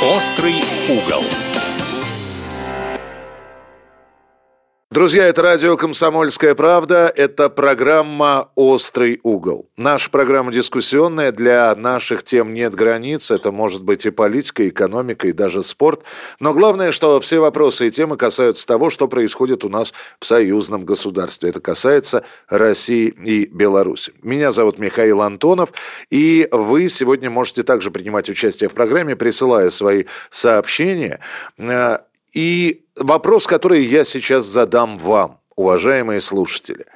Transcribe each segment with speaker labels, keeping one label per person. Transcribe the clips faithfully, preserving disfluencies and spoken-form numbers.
Speaker 1: Острый угол.
Speaker 2: Друзья, это радио «Комсомольская правда». Это программа «Острый угол». Наша программа дискуссионная. Для наших тем нет границ. Это может быть и политика, и экономика, и даже спорт. Но главное, что все вопросы и темы касаются того, что происходит у нас в союзном государстве. Это касается России и Беларуси. Меня зовут Михаил Антонов. И вы сегодня можете также принимать участие в программе, присылая свои сообщения. И вопрос, который я сейчас задам вам, уважаемые слушатели.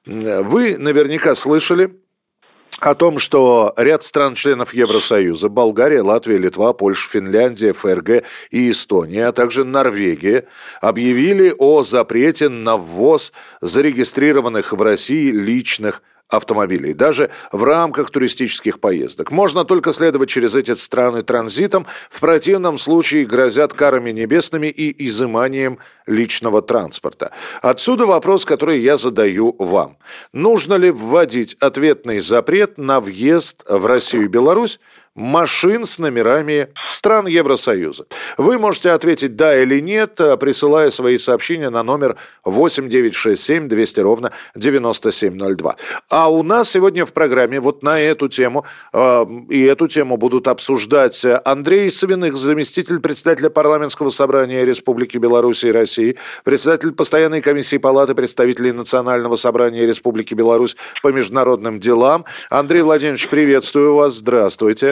Speaker 2: Вы наверняка слышали о том, что ряд стран-членов Евросоюза, Болгария, Латвия, Литва, Польша, Финляндия, ФРГ и Эстония, а также Норвегия, объявили о запрете на ввоз зарегистрированных в России личных автомобилей, даже в рамках туристических поездок. Можно только следовать через эти страны транзитом, в противном случае грозят карами небесными и изыманием личного транспорта. Отсюда вопрос, который я задаю вам. Нужно ли вводить ответный запрет на въезд в Россию и Беларусь машин с номерами стран Евросоюза? Вы можете ответить «да» или «нет», присылая свои сообщения на номер восемь девятьсот шестьдесят семь двести ровно девяносто семь ноль два. А у нас сегодня в программе вот на эту тему, э, и эту тему будут обсуждать Андрей Савиных, заместитель председателя Парламентского собрания Республики Беларусь и России, председатель Постоянной комиссии Палаты представителей Национального собрания Республики Беларусь по международным делам. Андрей Владимирович, приветствую вас, здравствуйте.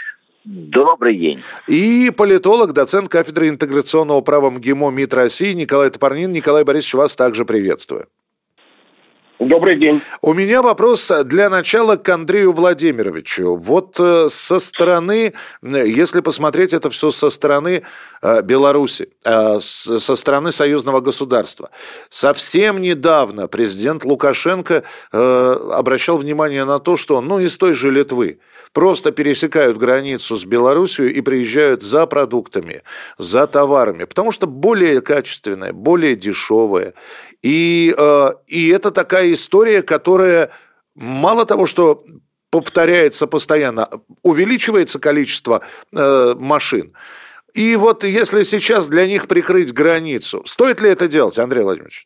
Speaker 3: Добрый день.
Speaker 2: И политолог, доцент кафедры интеграционного права МГИМО МИД России Николай Топорнин. Николай Борисович, вас также приветствую.
Speaker 4: Добрый день.
Speaker 2: У меня вопрос для начала к Андрею Владимировичу. Вот со стороны, если посмотреть это все со стороны Беларуси, со стороны союзного государства, совсем недавно президент Лукашенко обращал внимание на то, что, ну, из той же Литвы просто пересекают границу с Белоруссией и приезжают за продуктами, за товарами, потому что более качественное, более дешевое. И, и это такая история, которая мало того, что повторяется постоянно, увеличивается количество э, машин. И вот если сейчас для них прикрыть границу, стоит ли это делать, Андрей Владимирович?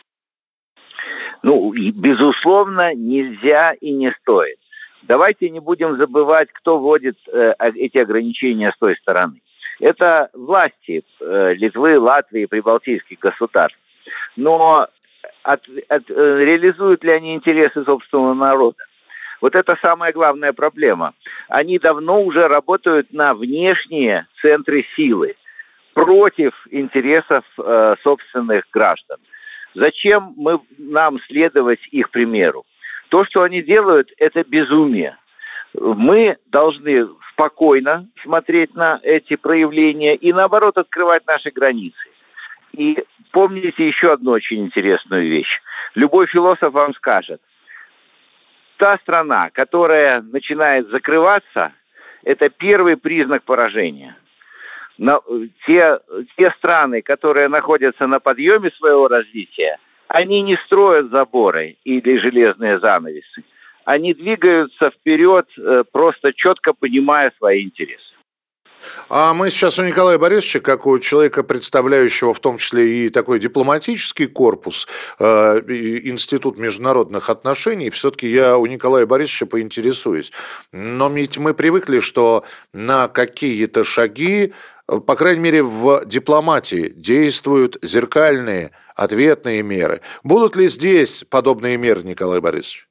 Speaker 3: Ну, безусловно, нельзя и не стоит. Давайте не будем забывать, кто вводит э, эти ограничения с той стороны. Это власти э, Литвы, Латвии, прибалтийских государств. Но от, от, реализуют ли они интересы собственного народа? Вот это самая главная проблема. Они давно уже работают на внешние центры силы против интересов э, собственных граждан. Зачем мы, нам следовать их примеру? То, что они делают, это безумие. Мы должны спокойно смотреть на эти проявления и, наоборот, открывать наши границы. И помните еще одну очень интересную вещь. Любой философ вам скажет, та страна, которая начинает закрываться, это первый признак поражения. Но те, те страны, которые находятся на подъеме своего развития, они не строят заборы или железные занавесы. Они двигаются вперед, просто четко понимая свои интересы.
Speaker 2: А мы сейчас у Николая Борисовича, как у человека, представляющего в том числе и такой дипломатический корпус, э, Институт международных отношений, все-таки я у Николая Борисовича поинтересуюсь. Но ведь мы привыкли, что на какие-то шаги, по крайней мере в дипломатии, действуют зеркальные ответные меры. Будут ли здесь подобные меры, Николай Борисович?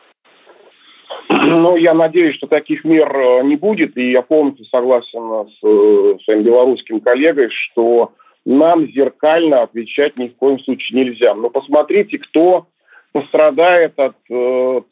Speaker 4: Ну, я надеюсь, что таких мер не будет, и я полностью согласен с своим белорусским коллегой, что нам зеркально отвечать ни в коем случае нельзя. Но посмотрите, кто пострадает от э,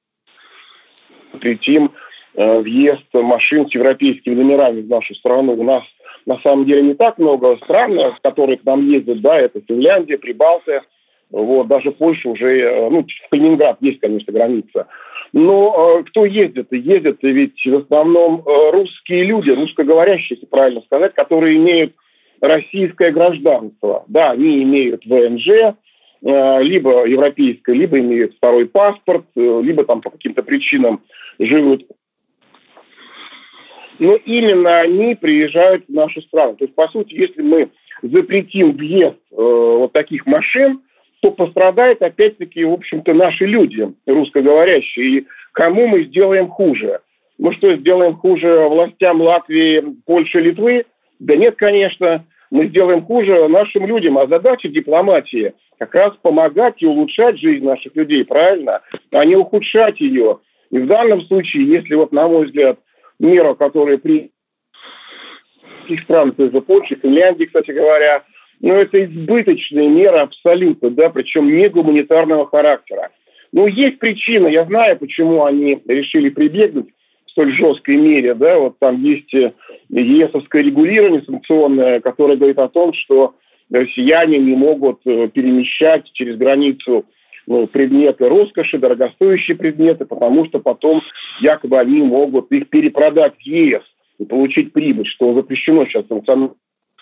Speaker 4: третьим э, въезд машин с европейскими номерами в нашу страну. У нас на самом деле не так много стран, с которых к нам ездят, да, это Финляндия, Прибалтия. Вот, даже Польша уже, ну, в Калининград есть, конечно, граница. Но э, кто ездит? Ездят ведь в основном э, русские люди, русскоговорящие, если правильно сказать, которые имеют российское гражданство. Да, они имеют ВНЖ, э, либо европейское, либо имеют второй паспорт, э, либо там по каким-то причинам живут но именно они приезжают в нашу страну. То есть, по сути, если мы запретим въезд э, вот таких машин, то пострадают, опять-таки, в общем-то, наши люди, русскоговорящие. И кому мы сделаем хуже? Мы что, сделаем хуже властям Латвии, Польши, Литвы? Да нет, конечно. Мы сделаем хуже нашим людям. А задача дипломатии как раз помогать и улучшать жизнь наших людей, правильно? А не ухудшать ее. И в данном случае, если, вот, на мой взгляд, мера, которая при таких странах, то есть Польши, Финляндии, кстати говоря, ну, это избыточная мера абсолютно, да, причем не гуманитарного характера. Ну, есть причина, я знаю, почему они решили прибегнуть в столь жесткой мере, да, вот там есть ЕСовское регулирование санкционное, которое говорит о том, что россияне не могут перемещать через границу, ну, предметы роскоши, дорогостоящие предметы, потому что потом якобы они могут их перепродать в ЕС и получить прибыль, что запрещено сейчас санкционно.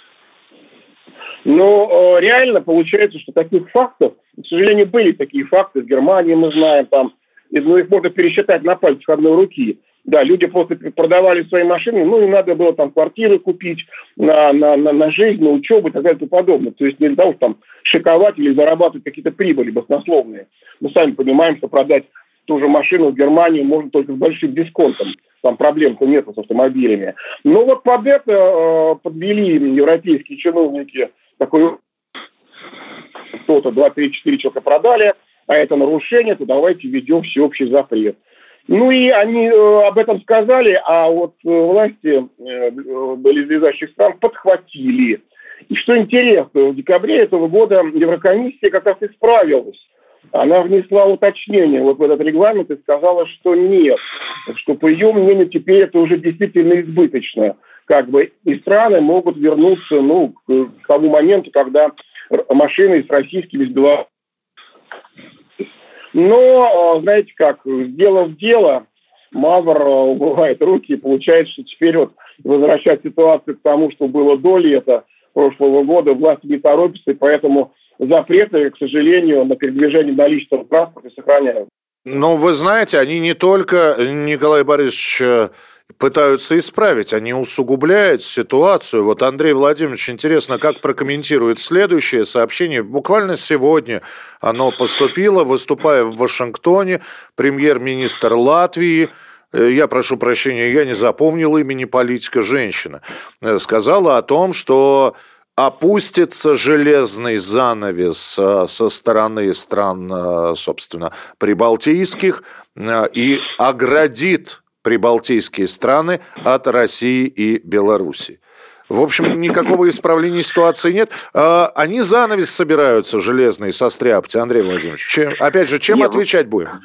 Speaker 4: Но э, реально получается, что таких фактов, к сожалению, были такие факты, в Германии мы знаем, там, ну, их можно пересчитать на пальцах одной руки. Да, люди просто продавали свои машины, ну, им надо было там квартиры купить на, на, на, на жизнь, на учебу и так далее и тому подобное. То есть не для того, чтобы там шиковать или зарабатывать какие-то прибыли баснословные. Мы сами понимаем, что продать ту же машину в Германии можно только с большим дисконтом. Там проблем-то нет с автомобилями. Но вот под это э, подвели европейские чиновники такой, кто-то два-три-четыре человека продали, а это нарушение, то давайте введем всеобщий запрет. Ну и они э, об этом сказали, а вот э, власти э, близлежащих стран подхватили. И что интересно, в декабре этого года Еврокомиссия как раз исправилась. Она внесла уточнение вот в этот регламент и сказала, что нет, что по ее мнению теперь это уже действительно избыточно. Как бы и страны могут вернуться, ну, к тому моменту, когда машины с российскими, с белорусскими. Но, знаете как, сделав дело, мавр умывает руки, и получается, что теперь вот возвращать ситуацию к тому, что было до лета прошлого года, власти не торопятся, и поэтому запреты, к сожалению, на передвижение на личном транспорте сохраняют.
Speaker 2: Ну, вы знаете, они не только, Николай Борисович, пытаются исправить, они усугубляют ситуацию. Вот Андрей Владимирович, интересно, как прокомментирует следующее сообщение. Буквально сегодня оно поступило, выступая в Вашингтоне, премьер-министр Латвии, я прошу прощения, я не запомнил имени политика, женщина, сказала о том, что опустится железный занавес со стороны стран, собственно, прибалтийских и оградит прибалтийские страны от России и Беларуси. В общем, никакого исправления ситуации нет. Они занавес собираются железный состряпать, Андрей Владимирович. Чем, опять же, чем нет, отвечать будем?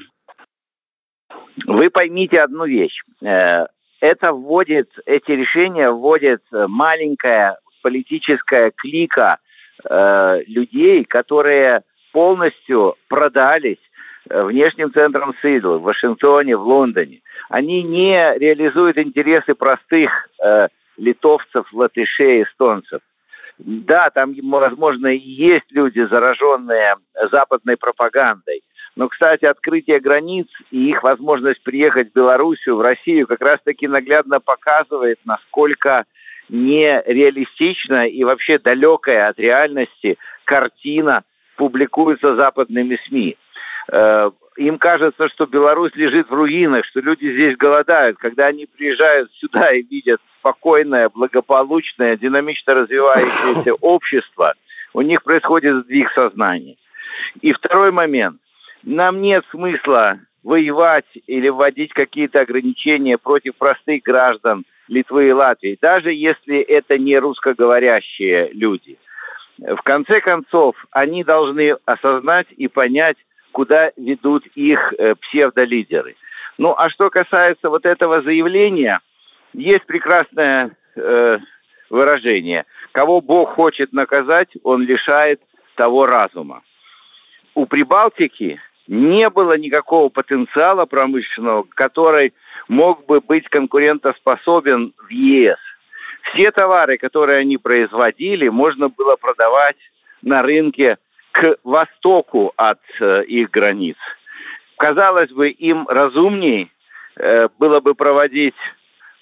Speaker 3: Вы поймите одну вещь. Это вводит, эти решения вводит маленькая политическая клика людей, которые полностью продались внешним центрам СИДЛ в Вашингтоне, в Лондоне. Они не реализуют интересы простых э, литовцев, латышей, эстонцев. Да, там, возможно, и есть люди, зараженные западной пропагандой. Но, кстати, открытие границ и их возможность приехать в Белоруссию, в Россию как раз-таки наглядно показывает, насколько нереалистична и вообще далекая от реальности картина публикуется западными СМИ. Им кажется, что Беларусь лежит в руинах, что люди здесь голодают. Когда они приезжают сюда и видят спокойное, благополучное, динамично развивающееся общество, у них происходит сдвиг сознания. И второй момент. Нам нет смысла воевать или вводить какие-то ограничения против простых граждан Литвы и Латвии, даже если это не русскоговорящие люди. В конце концов, они должны осознать и понять, куда ведут их э, псевдолидеры. Ну, а что касается вот этого заявления, есть прекрасное э, выражение. Кого Бог хочет наказать, он лишает того разума. У Прибалтики не было никакого потенциала промышленного, который мог бы быть конкурентоспособен в ЕС. Все товары, которые они производили, можно было продавать на рынке к востоку от э, их границ. Казалось бы, им разумнее э, было бы проводить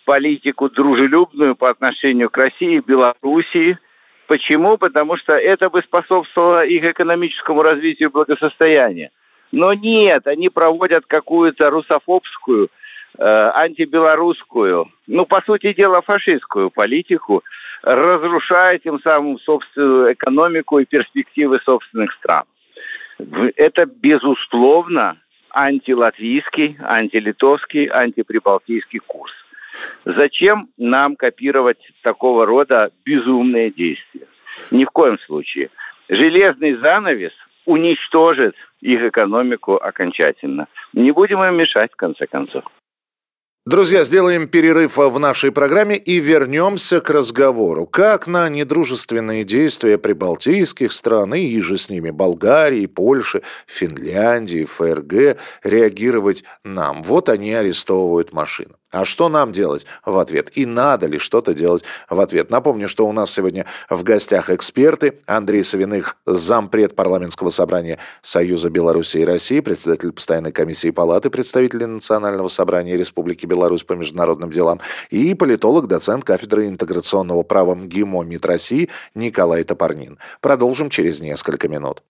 Speaker 3: политику дружелюбную по отношению к России и Белоруссии. Почему? Потому что это бы способствовало их экономическому развитию и благосостоянию. Но нет, они проводят какую-то русофобскую, э, антибелорусскую, ну, по сути дела, фашистскую политику, разрушая тем самым собственную экономику и перспективы собственных стран. Это, безусловно, антилатвийский, антилитовский, антиприбалтийский курс. Зачем нам копировать такого рода безумные действия? Ни в коем случае. Железный занавес уничтожит их экономику окончательно. Не будем им мешать, в конце концов.
Speaker 2: Друзья, сделаем перерыв в нашей программе и вернемся к разговору. Как на недружественные действия прибалтийских стран и иже с ними Болгарии, Польши, Финляндии, ФРГ реагировать нам? Вот они арестовывают машину. А что нам делать в ответ? И надо ли что-то делать в ответ? Напомню, что у нас сегодня в гостях эксперты. Андрей Савиных, зампред парламентского собрания Союза Беларуси и России, председатель постоянной комиссии Палаты представителей Национального собрания Республики Беларусь по международным делам, и политолог, доцент кафедры интеграционного права МГИМО МИД России Николай Топорнин. Продолжим через несколько минут.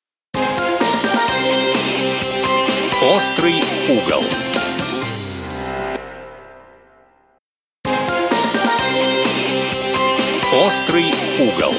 Speaker 1: Острый угол. Острый угол.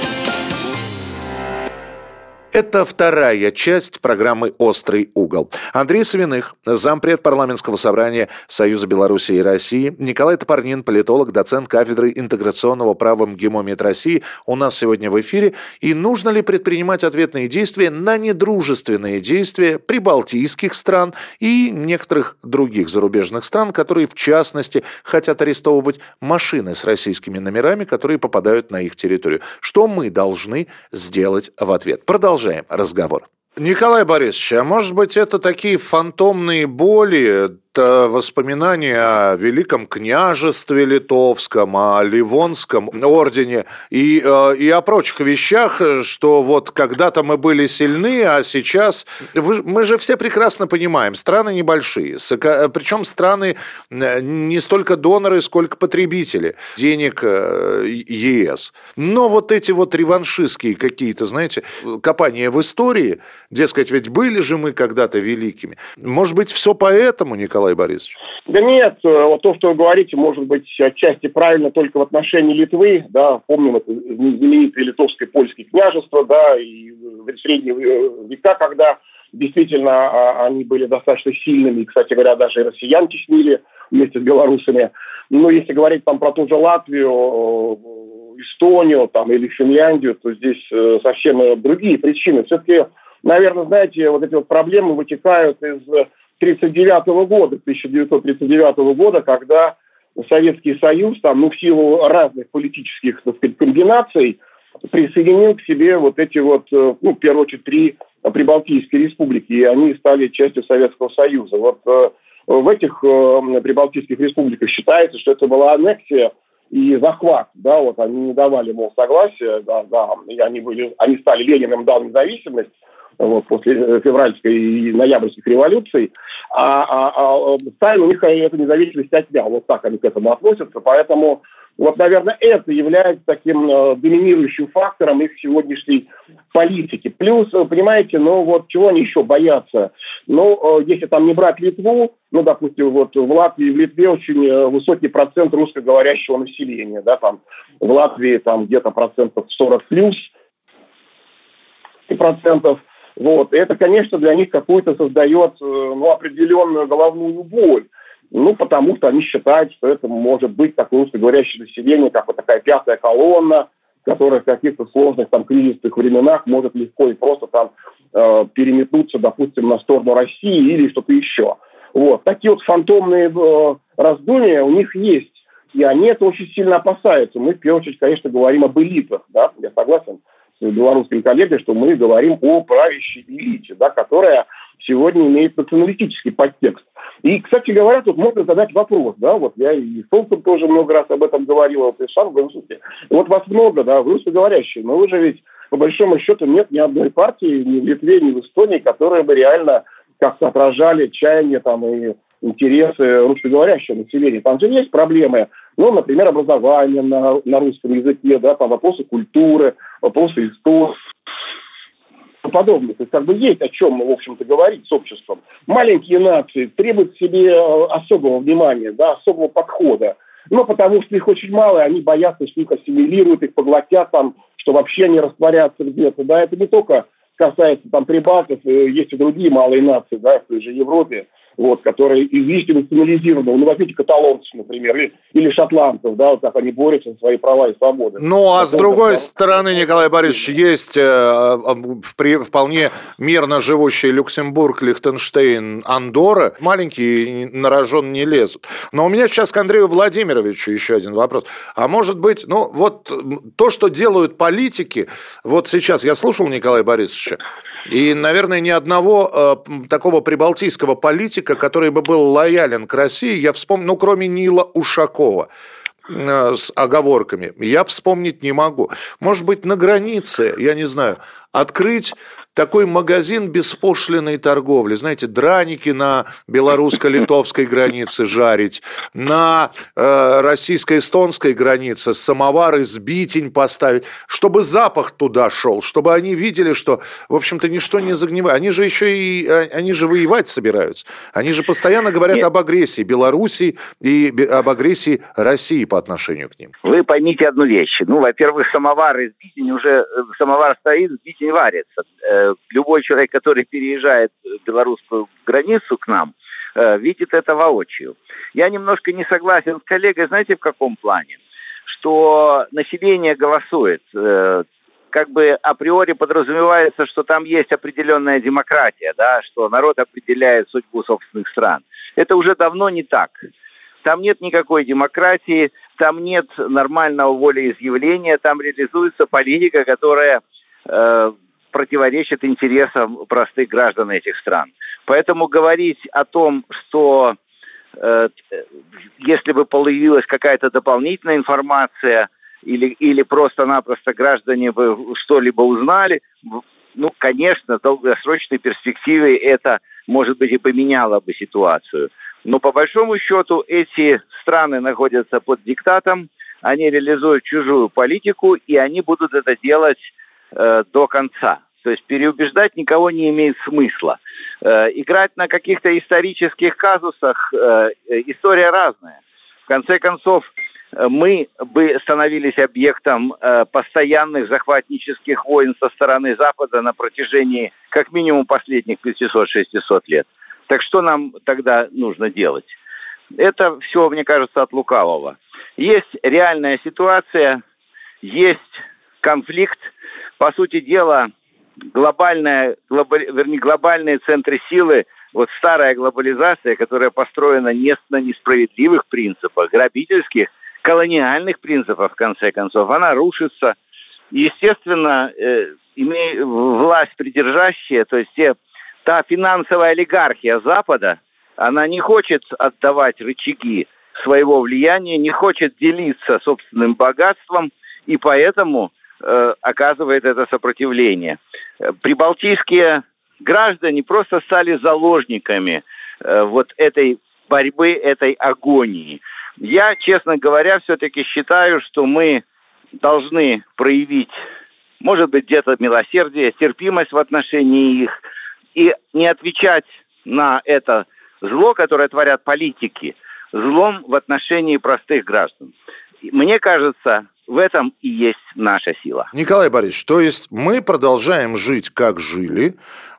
Speaker 2: Это вторая часть программы «Острый угол». Андрей Савиных, зампред парламентского собрания Союза Беларуси и России, Николай Топорнин, политолог, доцент кафедры интеграционного права МГИМО МИД России у нас сегодня в эфире. И нужно ли предпринимать ответные действия на недружественные действия прибалтийских стран и некоторых других зарубежных стран, которые, в частности, хотят арестовывать машины с российскими номерами, которые попадают на их территорию? Что мы должны сделать в ответ? Продолжаем разговор. Николай Борисович, а может быть это такие фантомные боли, это воспоминания о Великом княжестве Литовском, о Ливонском ордене и, э, и о прочих вещах, что вот когда-то мы были сильны, а сейчас... Вы, мы же все прекрасно понимаем, страны небольшие, причем страны не столько доноры, сколько потребители денег ЕС. Но вот эти вот реваншистские какие-то, знаете, копания в истории, дескать, ведь были же мы когда-то великими. Может быть, все поэтому, Николай Борисович?
Speaker 4: Да нет, вот то, что вы говорите, может быть, отчасти правильно только в отношении Литвы, да, помним это знаменитое литовское польское княжество, да, и в средние века, когда действительно они были достаточно сильными, и, кстати говоря, даже и россиян теснили вместе с белорусами. Но если говорить там про ту же Латвию, Эстонию там, или Финляндию, то здесь совсем другие причины. Все-таки, наверное, знаете, вот эти вот проблемы вытекают из тридцать девятого года, тысяча девятьсот тридцать девятого года, когда Советский Союз, там, ну, в силу разных политических, так сказать, комбинаций, присоединил к себе вот эти вот, ну, в первую очередь, три прибалтийские республики, и они стали частью Советского Союза. Вот э, в этих э, прибалтийских республиках считается, что это была аннексия и захват, да, вот они не давали, мол, согласия, да, да, и они были, они стали, Ленин им дал независимость, вот, после февральской и ноябрьских революций, а, а, а Сталин у них эту независимость отнял. Вот так они к этому относятся. Поэтому, вот, наверное, это является таким э, доминирующим фактором их сегодняшней политики. Плюс, понимаете, ну вот чего они еще боятся? Ну, э, если там не брать Литву, ну, допустим, вот в Латвии и в Литве очень высокий процент русскоговорящего населения, да, там в Латвии там где-то процентов сорок плюс процентов. Вот. И это, конечно, для них какую-то создает, ну, определенную головную боль. Ну, потому что они считают, что это может быть такое русскоговорящее население, как вот такая пятая колонна, которая в каких-то сложных там кризисных временах может легко и просто там э, переметнуться, допустим, на сторону России или что-то еще. Вот. Такие вот фантомные э, раздумья у них есть. И они это очень сильно опасаются. Мы, в первую очередь, конечно, говорим об элитах. Да? Я согласен с белорусским коллегой, что мы говорим о правящей элите, да, которая сегодня имеет националистический подтекст. И, кстати говоря, тут можно задать вопрос, да, вот я и с Солнцем тоже много раз об этом говорил, вот и сам в Институте. Вот вас много, да, вы русскоговорящие, но вы же ведь, по большому счету, нет ни одной партии, ни в Литве, ни в Эстонии, которые бы реально как-то отражали чаяния там и интересы русскоговорящего населения. Там же есть проблемы Ну, например, образование на, на русском языке, да, там вопросы культуры, вопросы истории, подобное. То есть как бы есть о чем, в общем-то, говорить с обществом. Маленькие нации требуют себе особого внимания, да, особого подхода. Ну, потому что их очень мало, и они боятся, что их ассимилируют, их поглотят, там, что вообще они растворятся где-то. Да, это не только касается там прибалтов, есть и другие малые нации, да, в той же Европе, вот, которые известны национализированы. Ну, возьмите каталонцев, например, или, или шотландцев, да, вот как они борются за свои права и свободы.
Speaker 2: Ну, а
Speaker 4: Потому
Speaker 2: с другой
Speaker 4: что...
Speaker 2: стороны, Николай Борисович, есть э, при, вполне мирно живущие Люксембург, Лихтенштейн, Андорра. Маленькие на рожон не лезут. Но у меня сейчас к Андрею Владимировичу еще один вопрос. А может быть, ну, вот то, что делают политики, вот сейчас я слушал Николая Борисовича, и, наверное, ни одного э, такого прибалтийского политика, который бы был лоялен к России, я вспомнил, ну, кроме Нила Ушакова, э, с оговорками, я вспомнить не могу. Может быть, на границе, я не знаю, открыть такой магазин беспошлинной торговли. Знаете, драники на белорусско-литовской границе жарить, на э, российско-эстонской границе самовары, сбитень поставить, чтобы запах туда шел, чтобы они видели, что, в общем-то, ничто не загнивает. Они же еще и, они же воевать собираются. Они же постоянно говорят Нет. об агрессии Белоруссии и об агрессии России по отношению к ним.
Speaker 3: Вы поймите одну вещь. Ну, во-первых, самовар и сбитень уже, самовар стоит, сбитень варится. Любой человек, который переезжает белорусскую границу к нам, видит это воочию. Я немножко не согласен с коллегой, знаете, в каком плане? Что население голосует. Как бы априори подразумевается, что там есть определенная демократия, да, что народ определяет судьбу собственных стран. Это уже давно не так. Там нет никакой демократии, там нет нормального волеизъявления, там реализуется политика, которая э, противоречит интересам простых граждан этих стран. Поэтому говорить о том, что э, если бы появилась какая-то дополнительная информация или, или просто-напросто граждане бы что-либо узнали, ну, конечно, в долгосрочной перспективе это, может быть, и поменяло бы ситуацию. Но по большому счету эти страны находятся под диктатом, они реализуют чужую политику, и они будут это делать э, до конца. То есть переубеждать никого не имеет смысла. Э, играть на каких-то исторических казусах э, история разная. В конце концов, мы бы становились объектом э, постоянных захватнических войн со стороны Запада на протяжении как минимум последних пятьсот-шестьсот лет. Так что нам тогда нужно делать? Это все, мне кажется, от лукавого. Есть реальная ситуация, есть конфликт. По сути дела, глобальная, глобаль, вернее, глобальные центры силы, вот старая глобализация, которая построена не на несправедливых принципах, грабительских, колониальных принципов, в конце концов, она рушится. Естественно, э, имея власть придержащая, то есть те Та финансовая олигархия Запада, она не хочет отдавать рычаги своего влияния, не хочет делиться собственным богатством, и поэтому э, оказывает это сопротивление. Прибалтийские граждане просто стали заложниками э, вот этой борьбы, этой агонии. Я, честно говоря, все-таки считаю, что мы должны проявить, может быть, где-то милосердие, терпимость в отношении их, и не отвечать на это зло, которое творят политики, злом в отношении простых граждан. Мне кажется, в этом и есть наша сила.
Speaker 2: Николай Борисович, то есть мы продолжаем жить, как жили,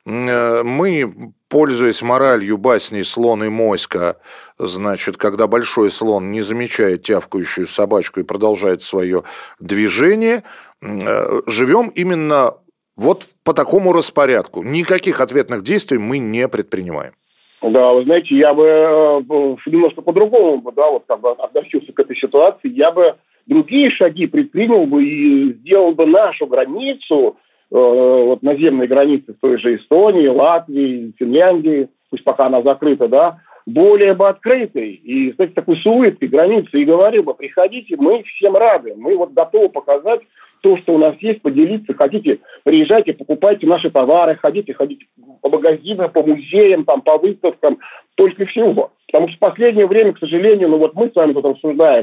Speaker 2: мы, пользуясь моралью басни «Слон и моська», значит, когда большой слон не замечает тявкающую собачку и продолжает свое движение, живем именно вот по такому распорядку. Никаких ответных действий мы не предпринимаем.
Speaker 4: Да, вы знаете, я бы немножко по-другому, да, вот как бы относился к этой ситуации. Я бы другие шаги предпринял бы и сделал бы нашу границу, э, вот наземные границы в той же Эстонии, Латвии, Финляндии, пусть пока она закрыта, да, более бы открытой и, кстати, такой с улыбкой границы, и говорил бы: приходите, мы всем рады, мы вот готовы показать то, что у нас есть, поделиться. Хотите, приезжайте, покупайте наши товары, ходите, ходите по магазинам, по музеям, там, по выставкам, только всего. Потому что в последнее время, к сожалению, ну вот мы с вами тут обсуждаем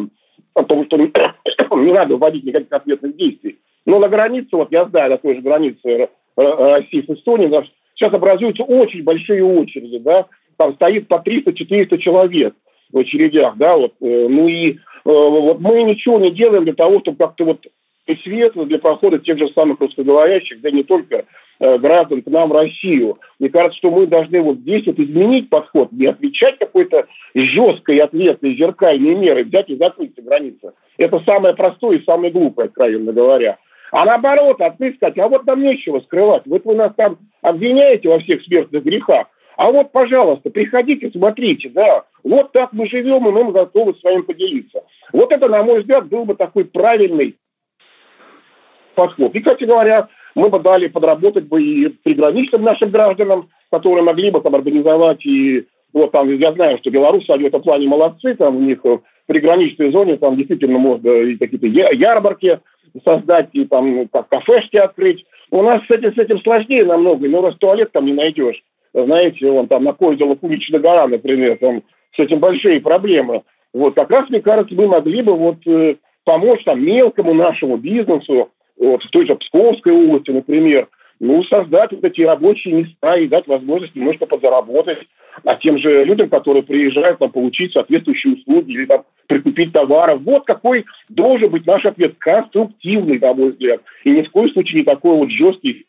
Speaker 4: о том, что не, не надо вводить никаких ответных действий. Но на границе, вот я знаю, на той же границе России с Эстонией, да, сейчас образуются очень большие очереди, да, там стоит по триста-четыреста человек в очередях, да, вот, ну и вот мы ничего не делаем для того, чтобы как-то вот свет для прохода тех же самых русскоговорящих, да не только э, граждан к нам в Россию. Мне кажется, что мы должны вот здесь вот изменить подход, не отвечать какой-то жесткой, ответной, зеркальной мерой, взять и закрыть границы. Это самое простое и самое глупое, откровенно говоря. А наоборот, отыскать, а вот нам нечего скрывать. Вот вы нас там обвиняете во всех смертных грехах, а вот, пожалуйста, приходите, смотрите, да, вот так мы живем, и мы готовы с вами поделиться. Вот это, на мой взгляд, был бы такой правильный подход. И, кстати говоря, мы бы дали подработать бы и приграничным нашим гражданам, которые могли бы там организовать и вот там, я знаю, что белорусы, они в этом плане молодцы, там у них в приграничной зоне там действительно можно и какие-то ярмарки создать, и там как кафешки открыть. У нас с этим, с этим сложнее намного, но раз туалет там не найдешь. Знаете, он там на Козелу Куличная гора, например, там с этим большие проблемы. Вот как раз, мне кажется, мы могли бы вот э, помочь там мелкому нашему бизнесу, вот, в той же Псковской области, например, ну, создать вот эти рабочие места и дать возможность немножко подзаработать, а тем же людям, которые приезжают, там, получить соответствующие услуги или там прикупить товаров. Вот какой должен быть наш ответ, конструктивный, на мой взгляд, и ни в коем случае не такой вот жесткий.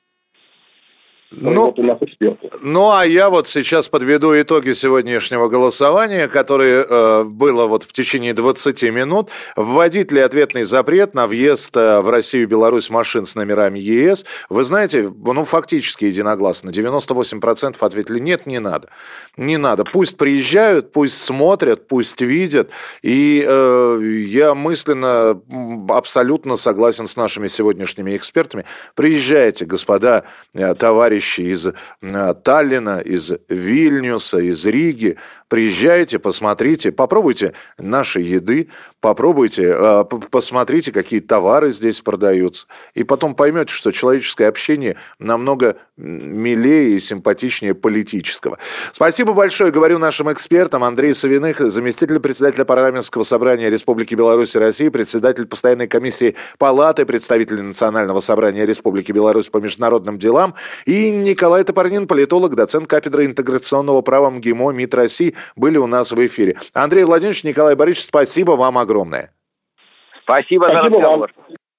Speaker 2: Ну,
Speaker 4: вот у нас эксперты.
Speaker 2: Ну, а я вот сейчас подведу итоги сегодняшнего голосования, которое э, было вот в течение двадцати минут. Вводить ли ответный запрет на въезд в Россию и Беларусь машин с номерами ЕС? Вы знаете, ну, фактически единогласно. девяносто восемь процентов ответили нет, не надо. Не надо. Пусть приезжают, пусть смотрят, пусть видят. И э, я мысленно абсолютно согласен с нашими сегодняшними экспертами. Приезжайте, господа, товарищи из Таллина, из Вильнюса, из Риги. Приезжайте, посмотрите, попробуйте нашей еды, попробуйте, посмотрите, какие товары здесь продаются. И потом поймете, что человеческое общение намного милее и симпатичнее политического. Спасибо большое, говорю нашим экспертам. Андрей Савиных, заместитель председателя парламентского собрания Республики Беларусь и России, председатель постоянной комиссии Палаты представителей Национального собрания Республики Беларусь по международным делам, и Николай Топорнин, политолог, доцент кафедры интеграционного права МГИМО МИД России, были у нас в эфире. Андрей Владимирович, Николай Борисович, спасибо вам огромное.
Speaker 3: Спасибо, спасибо за разговор.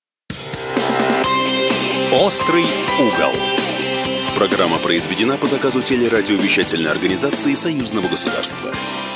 Speaker 1: Острый угол. Программа произведена по заказу телерадиовещательной организации Союзного государства.